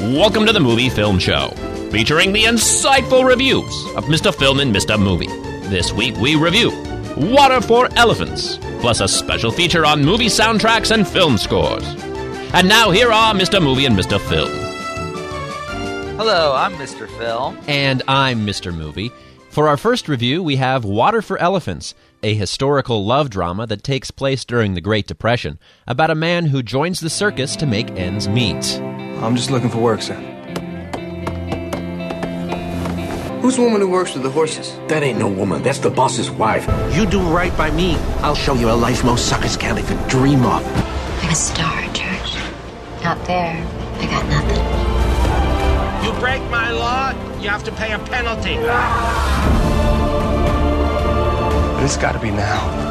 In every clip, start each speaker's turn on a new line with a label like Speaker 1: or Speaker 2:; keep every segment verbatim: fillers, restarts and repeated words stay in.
Speaker 1: Welcome to the Movie Film Show, featuring the insightful reviews of Mister Film and Mister Movie. This week we review Water for Elephants, plus a special feature on movie soundtracks and film scores. And now here are Mister Movie and Mister Film.
Speaker 2: Hello, I'm Mister Phil.
Speaker 3: And I'm Mister Movie. For our first review, we have Water for Elephants, a historical love drama that takes place during the Great Depression, about a man who joins the circus to make ends meet.
Speaker 4: I'm just looking for work, sir. Who's the woman who works with the horses?
Speaker 5: That ain't no woman. That's the boss's wife. You do right by me, I'll show you a life most suckers can't even dream of.
Speaker 6: I'm a star, George. Out there, I got nothing.
Speaker 7: You break my law, you have to pay a penalty.
Speaker 4: It's gotta be now.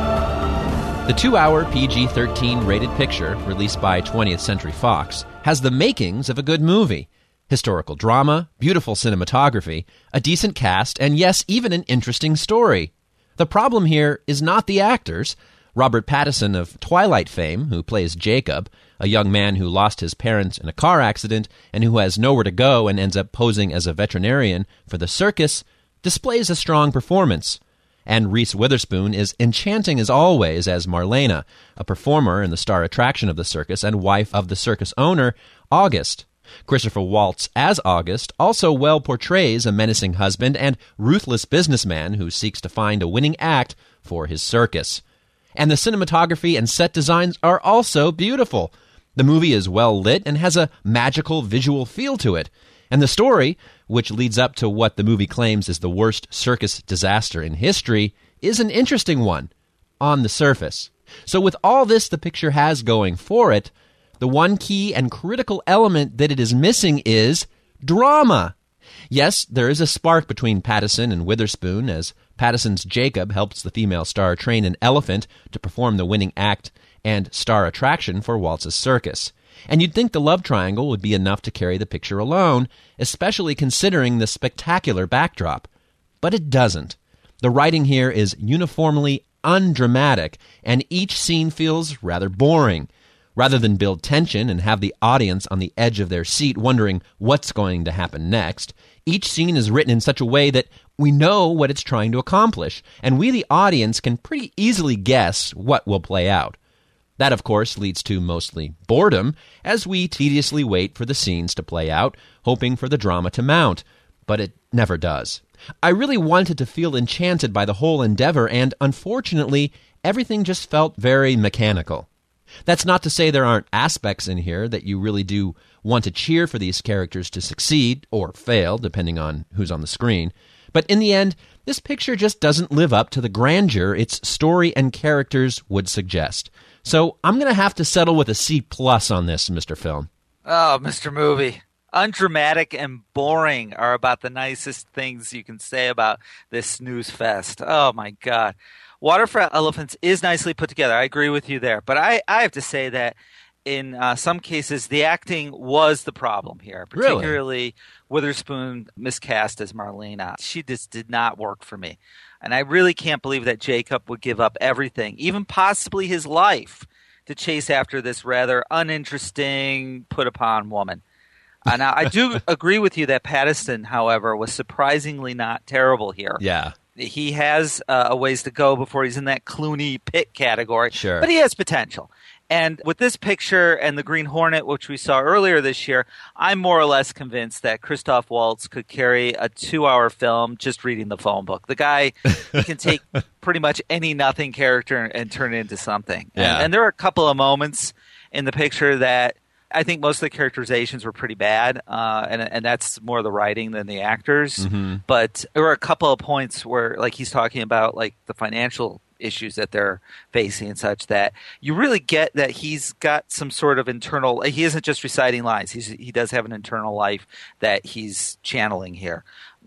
Speaker 3: The two-hour P G thirteen rated picture, released by twentieth Century Fox, has the makings of a good movie. Historical drama, beautiful cinematography, a decent cast, and yes, even an interesting story. The problem here is not the actors. Robert Pattinson of Twilight fame, who plays Jacob, a young man who lost his parents in a car accident and who has nowhere to go and ends up posing as a veterinarian for the circus, displays a strong performance. And Reese Witherspoon is enchanting as always as Marlena, a performer and the star attraction of the circus and wife of the circus owner, August. Christopher Waltz as August also well portrays a menacing husband and ruthless businessman who seeks to find a winning act for his circus. And the cinematography and set designs are also beautiful. The movie is well lit and has a magical visual feel to it. And the story, which leads up to what the movie claims is the worst circus disaster in history, is an interesting one, on the surface. So with all this the picture has going for it, the one key and critical element that it is missing is drama. Yes, there is a spark between Pattinson and Witherspoon, as Pattinson's Jacob helps the female star train an elephant to perform the winning act and star attraction for Waltz's circus. And you'd think the love triangle would be enough to carry the picture alone, especially considering the spectacular backdrop. But it doesn't. The writing here is uniformly undramatic, and each scene feels rather boring. Rather than build tension and have the audience on the edge of their seat wondering what's going to happen next, each scene is written in such a way that we know what it's trying to accomplish, and we, the audience, can pretty easily guess what will play out. That, of course, leads to mostly boredom, as we tediously wait for the scenes to play out, hoping for the drama to mount. But it never does. I really wanted to feel enchanted by the whole endeavor, and unfortunately, everything just felt very mechanical. That's not to say there aren't aspects in here that you really do want to cheer for these characters to succeed, or fail, depending on who's on the screen. But in the end, this picture just doesn't live up to the grandeur its story and characters would suggest. So I'm going to have to settle with a C plus on this, Mister Film.
Speaker 2: Oh, Mister Movie. Undramatic and boring are about the nicest things you can say about this snooze fest. Oh, my God. Water for Elephants is nicely put together. I agree with you there. But I, I have to say that in uh, some cases, the acting was the problem here, particularly
Speaker 3: Really?
Speaker 2: Witherspoon miscast as Marlena. She just did not work for me. And I really can't believe that Jacob would give up everything, even possibly his life, to chase after this rather uninteresting, put-upon woman. Uh, now, I do agree with you that Pattinson, however, was surprisingly not terrible here.
Speaker 3: Yeah.
Speaker 2: He has uh, a ways to go before he's in that Clooney Pitt category,
Speaker 3: Sure.
Speaker 2: But he has potential. And with this picture and the Green Hornet, which we saw earlier this year, I'm more or less convinced that Christoph Waltz could carry a two-hour film just reading the phone book. The guy can take pretty much any nothing character and turn it into something.
Speaker 3: Yeah.
Speaker 2: And, and there are a couple of moments in the picture that I think most of the characterizations were pretty bad, uh, and and that's more the writing than the actors.
Speaker 3: Mm-hmm.
Speaker 2: But there were a couple of points where, like, he's talking about like the financial issues that they're facing and such, that you really get that he's got some sort of internal. He isn't just reciting lines. He's he does have an internal life that he's channeling here.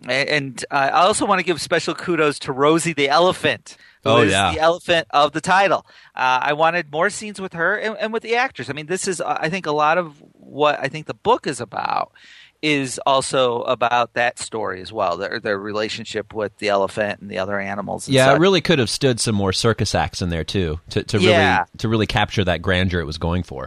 Speaker 2: And uh, I also want to give special kudos to Rosie the elephant, who
Speaker 3: Oh,
Speaker 2: is
Speaker 3: yeah.
Speaker 2: the elephant of the title. Uh, I wanted more scenes with her and, and with the actors. I mean, this is, uh, I think, a lot of what I think the book is about is also about that story as well, their, their relationship with the elephant and the other animals. And
Speaker 3: Yeah,
Speaker 2: such.
Speaker 3: it really could have stood some more circus acts in there, too, to, to,
Speaker 2: Yeah.
Speaker 3: really, to really capture that grandeur it was going for.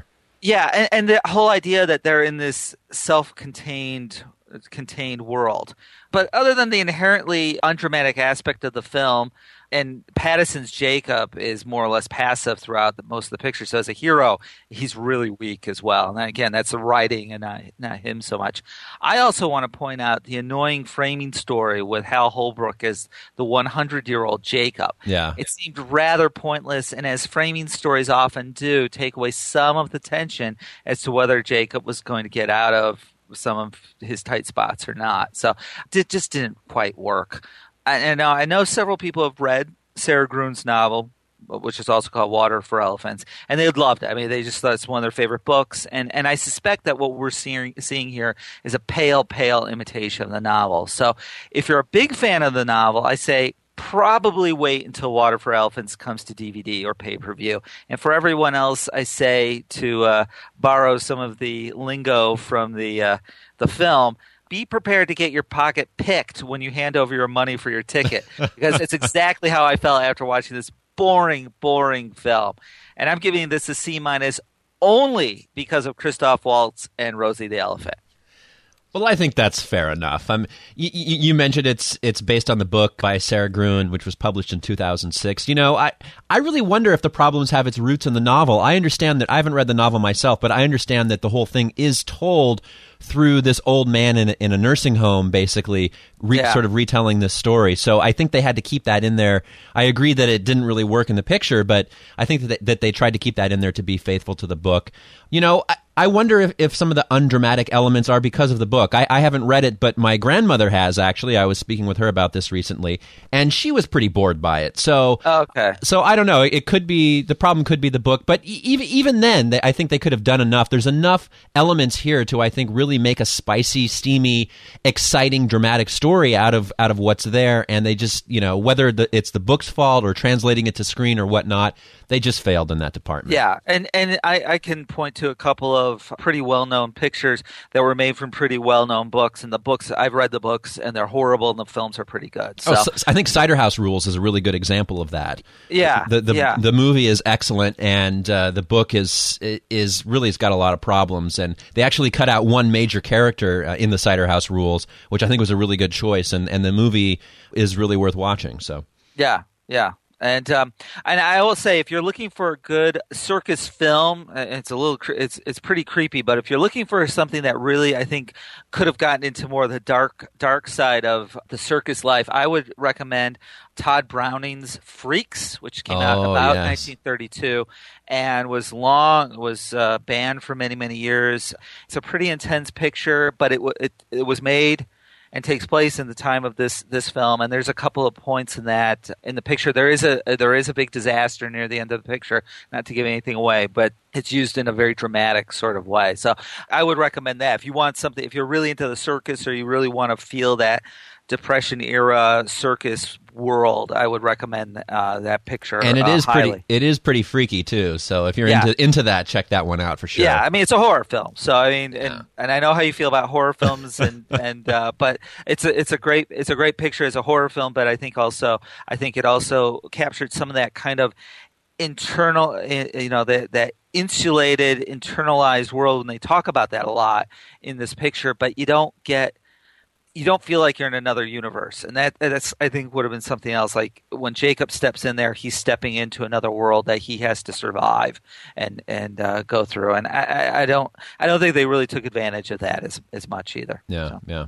Speaker 2: Yeah, and, and the whole idea that they're in this self-contained contained world. But other than the inherently undramatic aspect of the film, and Pattinson's Jacob is more or less passive throughout the, most of the picture. So as a hero, he's really weak as well. And again, that's the writing and not, not him so much. I also want to point out the annoying framing story with Hal Holbrook as the hundred-year-old Jacob.
Speaker 3: Yeah.
Speaker 2: It seemed rather pointless, and as framing stories often do, take away some of the tension as to whether Jacob was going to get out of some of his tight spots or not. So it just didn't quite work. And I, I know several people have read Sarah Gruen's novel, which is also called Water for Elephants, and they loved it. I mean, they just thought it's one of their favorite books. And, and I suspect that what we're seeing, seeing here is a pale, pale imitation of the novel. So if you're a big fan of the novel, I say probably wait until Water for Elephants comes to D V D or pay-per-view. And for everyone else, I say to uh, borrow some of the lingo from the uh, the film. Be prepared to get your pocket picked when you hand over your money for your ticket, because it's exactly how I felt after watching this boring, boring film. And I'm giving this a C minus only because of Christoph Waltz and Rosie the Elephant.
Speaker 3: Well, I think that's fair enough. Um, you, you mentioned it's it's based on the book by Sarah Gruen, which was published in two thousand six. You know, I, I really wonder if the problems have its roots in the novel. I understand that I haven't read the novel myself, but I understand that the whole thing is told through this old man in a, in a nursing home, basically, re-
Speaker 2: yeah.
Speaker 3: sort of retelling this story. So I think they had to keep that in there. I agree that it didn't really work in the picture, but I think that they, that they tried to keep that in there to be faithful to the book. You know, I, I wonder if, if some of the undramatic elements are because of the book. I, I haven't read it, but my grandmother has, actually. I was speaking with her about this recently, and she was pretty bored by it. So,
Speaker 2: okay.
Speaker 3: So I don't know. It could be, the problem could be the book, but even even then, they, I think they could have done enough. There's enough elements here to, I think, really make a spicy, steamy, exciting, dramatic story out of out of what's there. And they just, you know, whether the, it's the book's fault or translating it to screen or whatnot, they just failed in that department.
Speaker 2: Yeah, and and I, I can point to a couple of pretty well-known pictures that were made from pretty well-known books. And the books, I've read the books, and they're horrible, and the films are pretty good. So,
Speaker 3: oh, so I think Cider House Rules is a really good example of that.
Speaker 2: Yeah,
Speaker 3: the the,
Speaker 2: yeah.
Speaker 3: the movie is excellent, and uh, the book is is really has got a lot of problems. And they actually cut out one major character uh, in the Cider House Rules, which I think was a really good choice. And, and the movie is really worth watching. So
Speaker 2: yeah, yeah. And um, and I will say, if you're looking for a good circus film, it's a little, it's it's pretty creepy. But if you're looking for something that really, I think, could have gotten into more of the dark dark side of the circus life, I would recommend Todd Browning's Freaks, which came
Speaker 3: oh,
Speaker 2: out about
Speaker 3: yes.
Speaker 2: nineteen thirty-two and was long was uh, banned for many many years. It's a pretty intense picture, but it it it was made and takes place in the time of this this film, and there's a couple of points in that in the picture. There is a there is a big disaster near the end of the picture. Not to give anything away, but it's used in a very dramatic sort of way. So I would recommend that if you want something. If you're really into the circus, or you really want to feel that Depression era circus world, I would recommend uh, that picture.
Speaker 3: And it
Speaker 2: uh,
Speaker 3: is
Speaker 2: highly.
Speaker 3: pretty. It is pretty freaky too. So if you're
Speaker 2: Yeah.
Speaker 3: into into that, check that one out for sure.
Speaker 2: Yeah, I mean, it's a horror film. So I mean, and,
Speaker 3: Yeah.
Speaker 2: and I know how you feel about horror films, and and uh, but it's a it's a great it's a great picture as a horror film. But I think also I think it also captured some of that kind of internal, you know, that that insulated, internalized world. And they talk about that a lot in this picture, but you don't get. You don't feel like you're in another universe, and that that's I think would have been something else. Like when Jacob steps in there, he's stepping into another world that he has to survive and and uh, go through. And I, I, I don't I don't think they really took advantage of that as as much either.
Speaker 3: Yeah,
Speaker 2: so.
Speaker 3: yeah.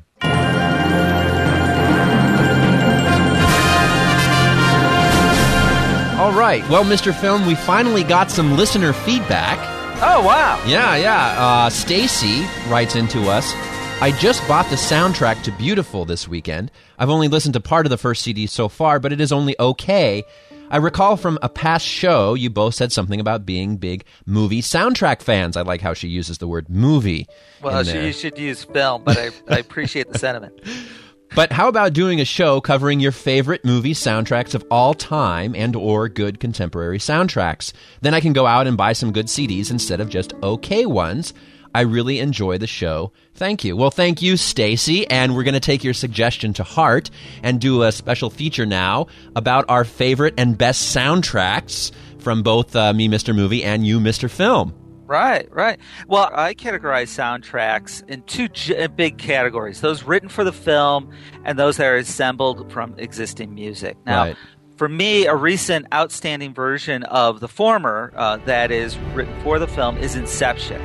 Speaker 3: All right. Well, Mister Film, we finally got some listener feedback.
Speaker 2: Oh wow!
Speaker 3: Yeah, yeah. Uh, Stacy writes into us. I just bought the soundtrack to Beautiful this weekend. I've only listened to part of the first C D so far, but it is only okay. I recall from a past show you both said something about being big movie soundtrack fans. I like how she uses the word movie.
Speaker 2: Well, she, you should use film, but I, I appreciate the sentiment.
Speaker 3: But how about doing a show covering your favorite movie soundtracks of all time and or good contemporary soundtracks? Then I can go out and buy some good C Ds instead of just okay ones. I really enjoy the show. Thank you. Well, thank you, Stacy, and we're going to take your suggestion to heart and do a special feature now about our favorite and best soundtracks from both uh, me, Mister Movie, and you, Mister Film.
Speaker 2: Right, right. Well, I categorize soundtracks in two j- big categories: those written for the film and those that are assembled from existing music. Now,
Speaker 3: Right.
Speaker 2: for me, a recent outstanding version of the former, uh, that is written for the film, is Inception.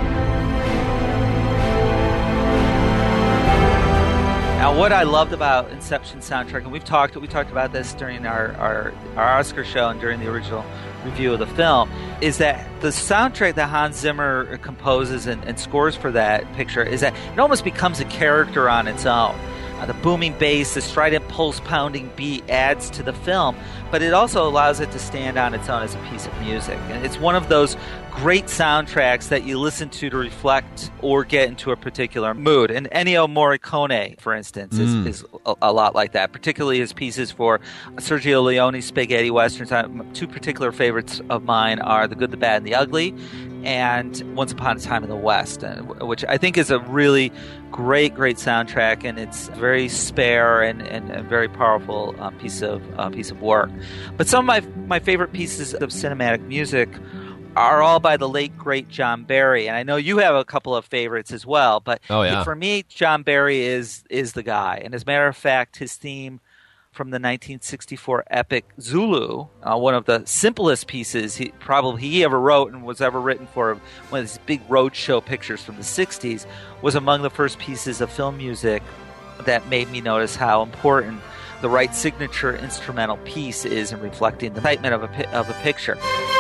Speaker 2: Now, what I loved about Inception soundtrack, and we've talked we talked about this during our, our, our Oscar show and during the original review of the film, is that the soundtrack that Hans Zimmer composes and, and scores for that picture is that it almost becomes a character on its own. Uh, the booming bass, the strident pulse-pounding beat adds to the film, but it also allows it to stand on its own as a piece of music. And it's one of those great soundtracks that you listen to to reflect or get into a particular mood. And Ennio Morricone, for instance, is,
Speaker 3: Mm.
Speaker 2: is a, a lot like that, particularly his pieces for Sergio Leone's spaghetti westerns. Two particular favorites of mine are The Good, the Bad, and the Ugly, and Once Upon a Time in the West, which I think is a really great, great soundtrack, and it's very spare and, and a very powerful uh, piece of uh, piece of work. But some of my my favorite pieces of cinematic music are all by the late, great John Barry, and I know you have a couple of favorites as well. But
Speaker 3: Oh, yeah.
Speaker 2: for me, John Barry is is the guy, and as a matter of fact, his theme from the nineteen sixty-four epic Zulu, uh, one of the simplest pieces he probably he ever wrote and was ever written for one of these big roadshow pictures from the sixties, was among the first pieces of film music that made me notice how important the right signature instrumental piece is in reflecting the excitement of a pi- of a picture.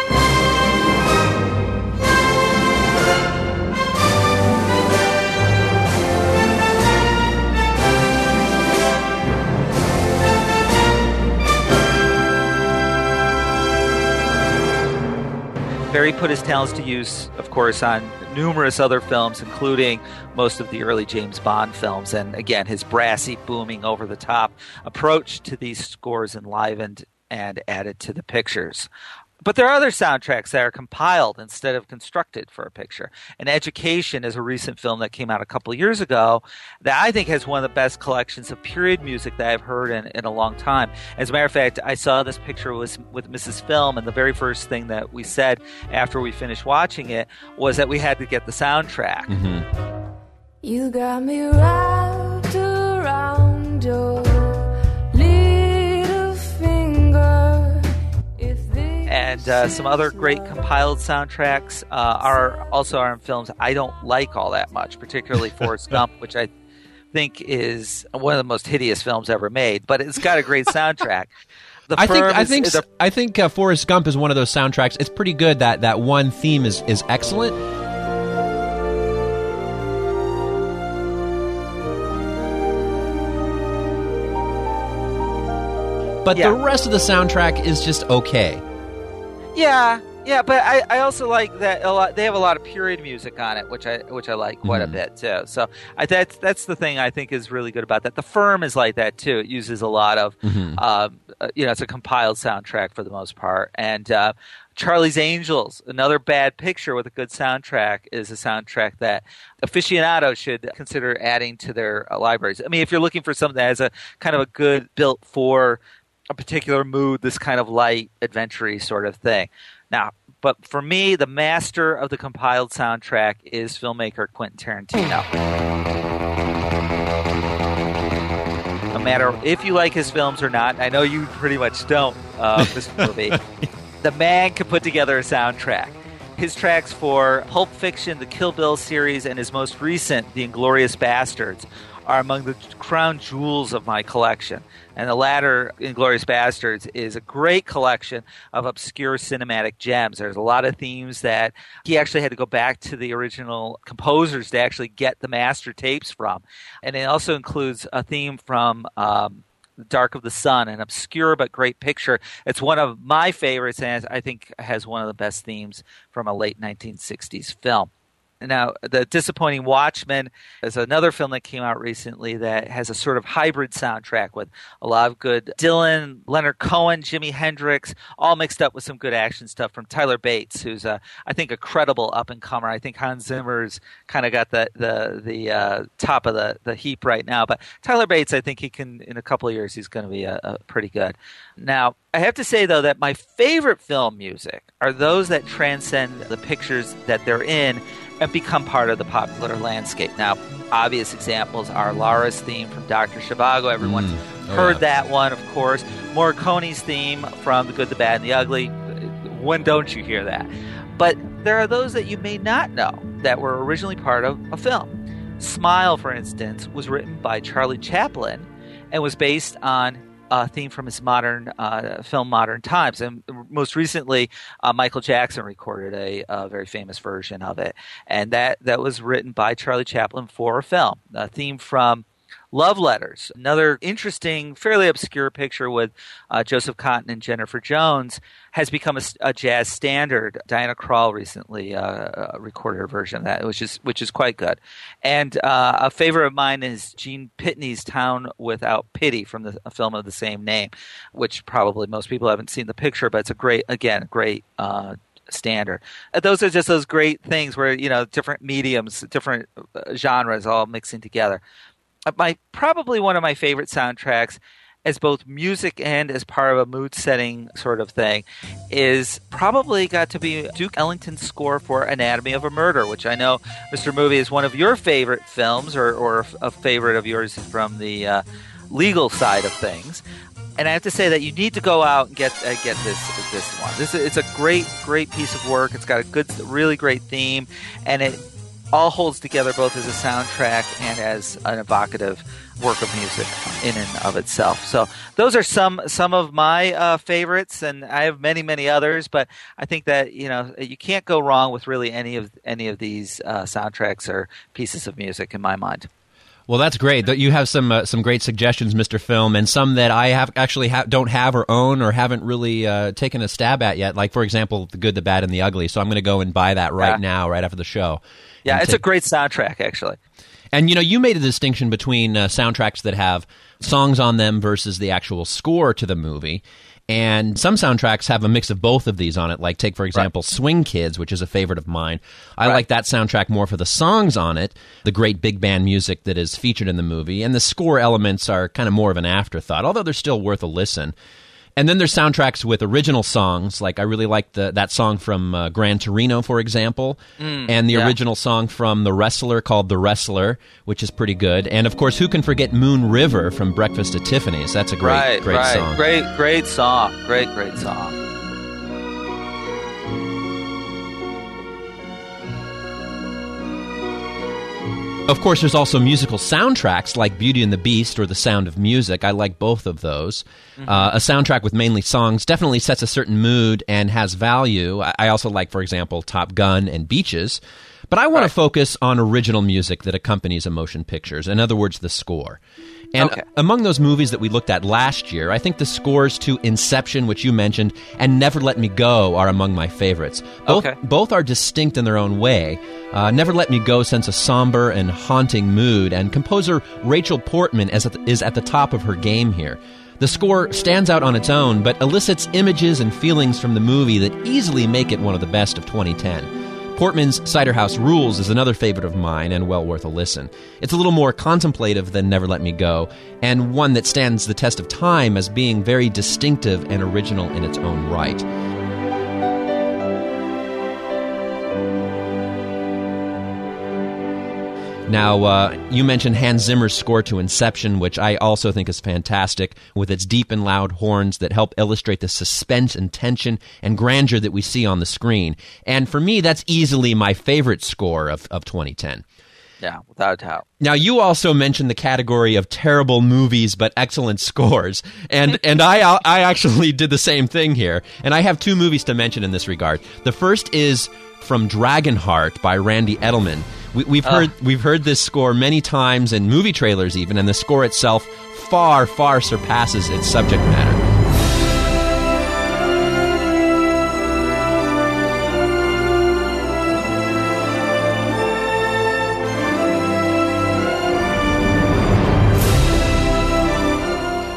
Speaker 2: Barry put his talents to use, of course, on numerous other films, including most of the early James Bond films. And again, his brassy, booming, over-the-top approach to these scores enlivened and added to the pictures. But there are other soundtracks that are compiled instead of constructed for a picture. And Education is a recent film that came out a couple of years ago that I think has one of the best collections of period music that I've heard in, in a long time. As a matter of fact, I saw this picture with, with Missus Film, and the very first thing that we said after we finished watching it was that we had to get the soundtrack.
Speaker 3: Mm-hmm.
Speaker 8: You got me wrapped around your
Speaker 2: And uh, some other great compiled soundtracks uh, are also are in films I don't like all that much, particularly Forrest Gump, which I think is one of the most hideous films ever made. But it's got a great soundtrack. The
Speaker 3: I think
Speaker 2: Firm
Speaker 3: I
Speaker 2: is-
Speaker 3: think
Speaker 2: the-
Speaker 3: I think uh, Forrest Gump is one of those soundtracks. It's pretty good. That that one theme is is excellent. But
Speaker 2: Yeah.
Speaker 3: the rest of the soundtrack is just okay.
Speaker 2: Yeah, yeah, but I, I also like that a lot. They have a lot of period music on it, which I which I like quite
Speaker 3: Mhm.
Speaker 2: a bit too. So I, that's that's the thing I think is really good about that. The Firm is like that too. It uses a lot of,
Speaker 3: Mhm.
Speaker 2: um, uh, you know, it's a compiled soundtrack for the most part. And uh, Charlie's Angels, another bad picture with a good soundtrack, is a soundtrack that aficionados should consider adding to their uh, libraries. I mean, if you're looking for something that has a kind of a good built for a particular mood, this kind of light, adventure-y sort of thing. Now, but for me, the master of the compiled soundtrack is filmmaker Quentin Tarantino. No matter if you like his films or not, I know you pretty much don't, uh, this movie, the man can put together a soundtrack. His tracks for Pulp Fiction, the Kill Bill series, and his most recent, The Inglourious Bastards, are among the crown jewels of my collection. And the latter, Inglourious Bastards, is a great collection of obscure cinematic gems. There's a lot of themes that he actually had to go back to the original composers to actually get the master tapes from. And it also includes a theme from um, Dark of the Sun, an obscure but great picture. It's one of my favorites, and I think has one of the best themes from a late nineteen sixties film. Now, The Disappointing Watchmen is another film that came out recently that has a sort of hybrid soundtrack with a lot of good Dylan, Leonard Cohen, Jimi Hendrix, all mixed up with some good action stuff from Tyler Bates, who's, a, I think, a credible up-and-comer. I think Hans Zimmer's kind of got the the, the uh, top of the, the heap right now. But Tyler Bates, I think he can, in a couple of years, he's going to be a, a pretty good. Now, I have to say, though, that my favorite film music are those that transcend the pictures that they're in and become part of the popular landscape. Now, obvious examples are Lara's theme from Doctor Zhivago. Everyone's mm. oh, heard yeah. that one, of course. Morricone's theme from The Good, the Bad, and the Ugly. When don't you hear that? But there are those that you may not know that were originally part of a film. Smile, for instance, was written by Charlie Chaplin and was based on a theme from his modern uh, film Modern Times. And most recently, uh, Michael Jackson recorded a, a very famous version of it. And that, that was written by Charlie Chaplin for a film. A theme from Love Letters, another interesting, fairly obscure picture with uh, Joseph Cotten and Jennifer Jones, has become a, a jazz standard. Diana Krall recently uh, recorded a version of that, which is which is quite good. And uh, a favorite of mine is Gene Pitney's Town Without Pity from the a film of the same name, which probably most people haven't seen the picture, but it's a great, again, great uh standard. Those are just those great things where, you know, different mediums, different genres all mixing together. My probably one of my favorite soundtracks, as both music and as part of a mood-setting sort of thing, is probably got to be Duke Ellington's score for Anatomy of a Murder, which I know, Mister Movie, is one of your favorite films, or, or a favorite of yours from the uh, legal side of things. And I have to say that you need to go out and get uh, get this this one. This it's a great great piece of work. It's got a good, really great theme, and it all holds together both as a soundtrack and as an evocative work of music in and of itself. So those are some some of my uh, favorites, and I have many many others. But I think that, you know, you can't go wrong with really any of any of these uh, soundtracks or pieces of music in my mind.
Speaker 3: Well, that's great. You have some uh, some great suggestions, Mister Film, and some that I have actually ha- don't have or own or haven't really uh, taken a stab at yet. Like, for example, The Good, the Bad, and the Ugly. So I'm going to go and buy that right yeah. now, right after the show.
Speaker 2: Yeah, it's
Speaker 3: take-
Speaker 2: a great soundtrack, actually.
Speaker 3: And, you know, you made a distinction between uh, soundtracks that have songs on them versus the actual score to the movie. And some soundtracks have a mix of both of these on it. Like, take, for example, right. Swing Kids, which is a favorite of mine. I right. like that soundtrack more for the songs on it, the great big band music that is featured in the movie. And the score elements are kind of more of an afterthought, although they're still worth a listen. And then there's soundtracks with original songs. Like, I really like the, that song from uh, Gran Torino, for example, mm, and the yeah. original song from The Wrestler called The Wrestler, which is pretty good. And, of course, who can forget Moon River from Breakfast at Tiffany's? That's a great,
Speaker 2: right,
Speaker 3: great
Speaker 2: right.
Speaker 3: song.
Speaker 2: Great, great song. Great, great song.
Speaker 3: Of course, there's also musical soundtracks like Beauty and the Beast or The Sound of Music. I like both of those. Mm-hmm. Uh, a soundtrack with mainly songs definitely sets a certain mood and has value. I also like, for example, Top Gun and Beaches. But I want right. to focus on original music that accompanies a motion pictures. In other words, the score. And okay. among those movies that we looked at last year, I think the scores to Inception, which you mentioned, and Never Let Me Go are among my favorites. Both,
Speaker 2: okay.
Speaker 3: both are distinct in their own way. Uh, Never Let Me Go sends a somber and haunting mood, and composer Rachel Portman is at, the, is at the top of her game here. The score stands out on its own, but elicits images and feelings from the movie that easily make it one of the best of twenty ten. Portman's Cider House Rules is another favorite of mine and well worth a listen. It's a little more contemplative than Never Let Me Go, and one that stands the test of time as being very distinctive and original in its own right. Now, uh, you mentioned Hans Zimmer's score to Inception, which I also think is fantastic, with its deep and loud horns that help illustrate the suspense and tension and grandeur that we see on the screen. And for me, that's easily my favorite score of, of twenty ten.
Speaker 2: Yeah, without a doubt.
Speaker 3: Now, you also mentioned the category of terrible movies but excellent scores, and and I I actually did the same thing here. And I have two movies to mention in this regard. The first is from Dragonheart by Randy Edelman. We, we've uh. heard we've heard this score many times in movie trailers even, and the score itself far, far surpasses its subject matter.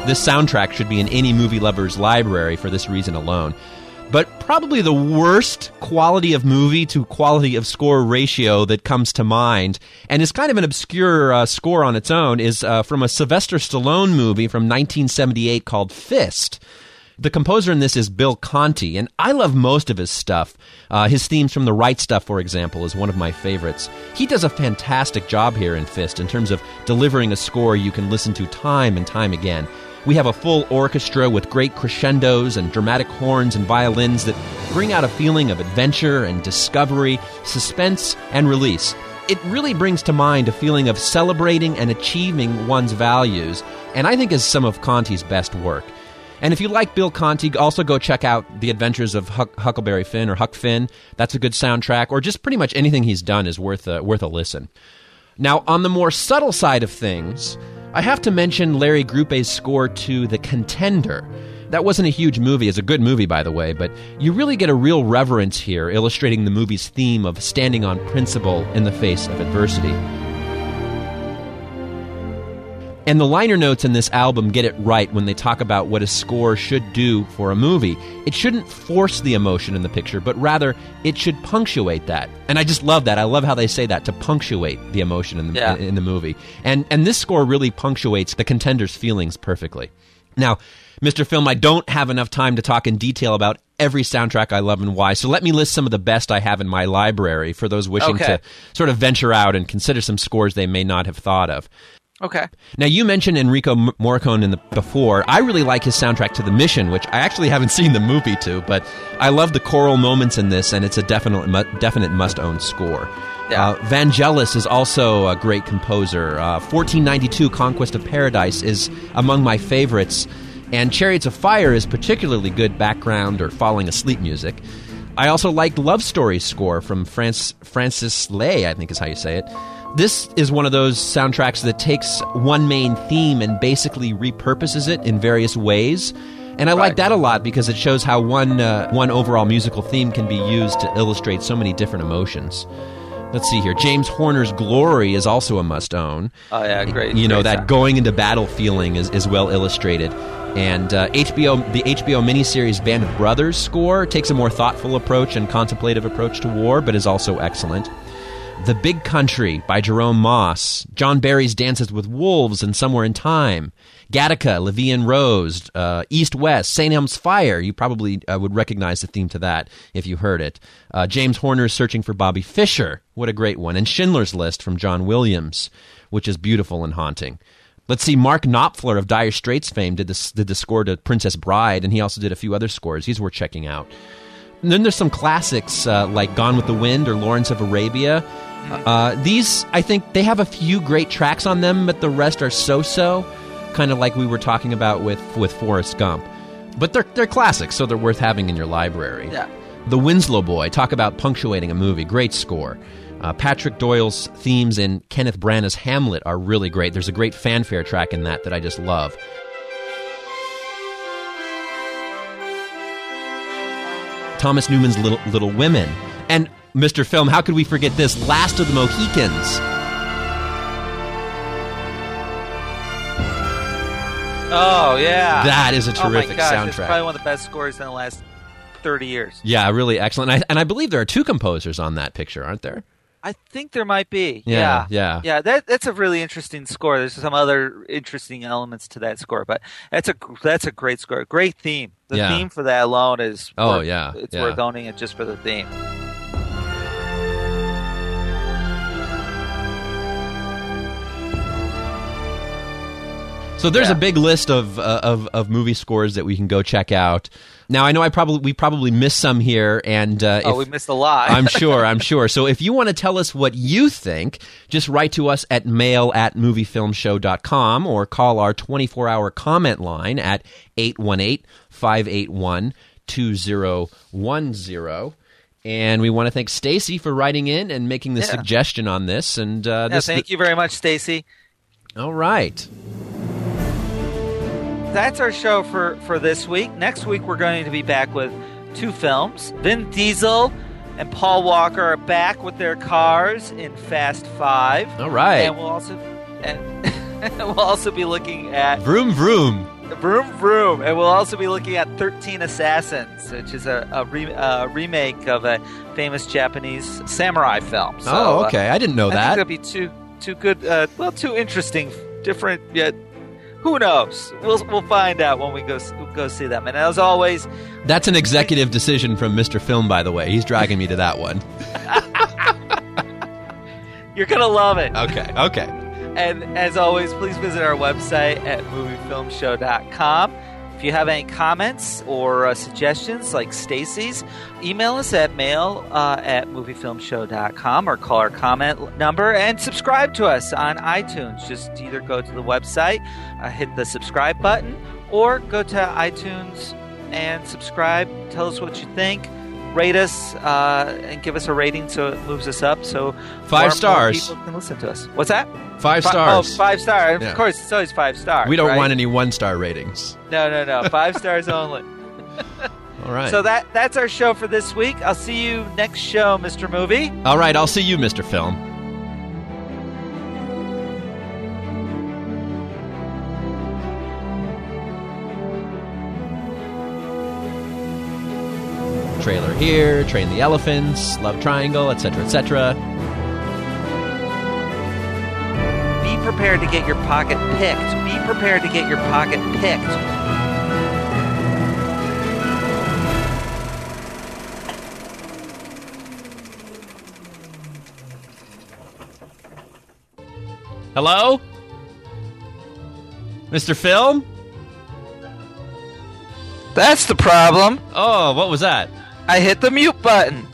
Speaker 3: This soundtrack should be in any movie lover's library for this reason alone. But probably the worst quality of movie to quality of score ratio that comes to mind, and is kind of an obscure uh, score on its own, is uh, from a Sylvester Stallone movie from nineteen seventy-eight called Fist. The composer in this is Bill Conti, and I love most of his stuff. Uh, his themes from The Right Stuff, for example, is one of my favorites. He does a fantastic job here in Fist in terms of delivering a score you can listen to time and time again. We have a full orchestra with great crescendos and dramatic horns and violins that bring out a feeling of adventure and discovery, suspense and release. It really brings to mind a feeling of celebrating and achieving one's values, and I think is some of Conti's best work. And if you like Bill Conti, also go check out The Adventures of Huck, Huckleberry Finn or Huck Finn. That's a good soundtrack, or just pretty much anything he's done is worth a, worth a listen. Now, on the more subtle side of things, I have to mention Larry Gruppe's score to The Contender. That wasn't a huge movie. It's a good movie, by the way, but you really get a real reverence here, illustrating the movie's theme of standing on principle in the face of adversity. And the liner notes in this album get it right when they talk about what a score should do for a movie. It shouldn't force the emotion in the picture, but rather it should punctuate that. And I just love that. I love how they say that, to punctuate the emotion in the, yeah. in, in the movie. And and this score really punctuates The Contender's feelings perfectly. Now, Mister Film, I don't have enough time to talk in detail about every soundtrack I love and why, so let me list some of the best I have in my library for those wishing
Speaker 2: okay.
Speaker 3: to sort of venture out and consider some scores they may not have thought of.
Speaker 2: Okay.
Speaker 3: Now, you mentioned Enrico Morricone in the, before. I really like his soundtrack to The Mission, which I actually haven't seen the movie to, but I love the choral moments in this, and it's a definite, definite must-own score. Yeah. Uh, Vangelis is also a great composer. Uh, fourteen ninety-two, Conquest of Paradise, is among my favorites, and Chariots of Fire is particularly good background or falling asleep music. I also liked Love Story's score from France, Francis Lay, I think is how you say it. This is one of those soundtracks that takes one main theme and basically repurposes it in various ways. And I right. like that a lot because it shows how one uh, one overall musical theme can be used to illustrate so many different emotions. Let's see here. James Horner's Glory is also a must-own.
Speaker 2: Oh, yeah, great.
Speaker 3: You know,
Speaker 2: great
Speaker 3: that
Speaker 2: sound. Going
Speaker 3: into battle feeling is, is well illustrated. And uh, H B O, the H B O miniseries Band of Brothers score takes a more thoughtful approach and contemplative approach to war, but is also excellent. The Big Country by Jerome Moss, John Barry's Dances with Wolves and Somewhere in Time, Gattaca, La Vie en Rose, uh, East West, Saint Elmo's Fire. You probably uh, would recognize the theme to that if you heard it. Uh, James Horner's Searching for Bobby Fischer. What a great one. And Schindler's List from John Williams, which is beautiful and haunting. Let's see, Mark Knopfler of Dire Straits fame did, this, did the score to Princess Bride, and he also did a few other scores. He's worth checking out. And then there's some classics uh, like Gone with the Wind or Lawrence of Arabia. Uh, these, I think, they have a few great tracks on them, but the rest are so-so, kind of like we were talking about with, with Forrest Gump. But they're they're classics, so they're worth having in your library.
Speaker 2: Yeah.
Speaker 3: The Winslow Boy, talk about punctuating a movie. Great score. Uh, Patrick Doyle's themes in Kenneth Branagh's Hamlet are really great. There's a great fanfare track in that that I just love. Thomas Newman's Little, Little Women. And Mister Film, how could we forget this? Last of the Mohicans.
Speaker 2: Oh, yeah.
Speaker 3: That is a terrific
Speaker 2: oh my gosh,
Speaker 3: soundtrack.
Speaker 2: It's probably one of the best scores in the last thirty years.
Speaker 3: Yeah, really excellent. And I, and I believe there are two composers on that picture, aren't there?
Speaker 2: I think there might be.
Speaker 3: Yeah,
Speaker 2: yeah.
Speaker 3: Yeah,
Speaker 2: yeah that, that's a really interesting score. There's some other interesting elements to that score, but that's a that's a great score. Great theme. The
Speaker 3: yeah.
Speaker 2: theme for that alone is
Speaker 3: oh,
Speaker 2: worth,
Speaker 3: yeah.
Speaker 2: it's
Speaker 3: yeah.
Speaker 2: worth owning it just for the theme.
Speaker 3: So there's
Speaker 2: yeah.
Speaker 3: a big list of, uh, of of movie scores that we can go check out. Now I know I probably we probably missed some here, and uh,
Speaker 2: oh,
Speaker 3: if,
Speaker 2: we missed a lot.
Speaker 3: I'm sure, I'm sure. So if you want to tell us what you think, just write to us at mail at moviefilmshow dot com or call our twenty-four hour comment line at eight one eight, five eight one, two zero one zero. And we want to thank Stacy for writing in and making the yeah. suggestion on this. And uh,
Speaker 2: yeah,
Speaker 3: this,
Speaker 2: thank you very much, Stacy.
Speaker 3: All right.
Speaker 2: That's our show for, for this week. Next week, we're going to be back with two films. Vin Diesel and Paul Walker are back with their cars in Fast Five.
Speaker 3: All right.
Speaker 2: And we'll also and we'll also be looking at
Speaker 3: Vroom Vroom.
Speaker 2: Vroom Vroom. And we'll also be looking at thirteen Assassins, which is a, a, re, a remake of a famous Japanese samurai film. So,
Speaker 3: oh, okay. I didn't know
Speaker 2: uh,
Speaker 3: that.
Speaker 2: I think it'll be two, two good, uh, well, two interesting, different, yet who knows? We'll we'll find out when we go go see them. And as always...
Speaker 3: That's an executive decision from Mister Film, by the way. He's dragging me to that one.
Speaker 2: You're going to love it.
Speaker 3: Okay, okay.
Speaker 2: And as always, please visit our website at movie film show dot com. If you have any comments or uh, suggestions like Stacy's, email us at mail uh, at movie film show dot com or call our comment number and subscribe to us on iTunes. Just either go to the website, uh, hit the subscribe button, or go to iTunes and subscribe. Tell us what you think. Rate us uh, and give us a rating so it moves us up. So
Speaker 3: five
Speaker 2: more,
Speaker 3: stars.
Speaker 2: More people can listen to us. What's that?
Speaker 3: Five
Speaker 2: Fi-
Speaker 3: stars.
Speaker 2: Oh, five stars.
Speaker 3: Yeah.
Speaker 2: Of course, it's always five stars.
Speaker 3: We don't
Speaker 2: right?
Speaker 3: want any one-star ratings.
Speaker 2: No, no, no. Five stars only.
Speaker 3: All right.
Speaker 2: So that that's our show for this week. I'll see you next show, Mister Movie.
Speaker 3: All right, I'll see you, Mister Film. Trailer here, Train the Elephants, Love Triangle, et cetera, et cetera.
Speaker 2: Be prepared to get your pocket picked. Be prepared to get your pocket picked.
Speaker 3: Hello? Mister Film?
Speaker 2: That's the problem.
Speaker 3: Oh, what was that?
Speaker 2: I hit the mute button.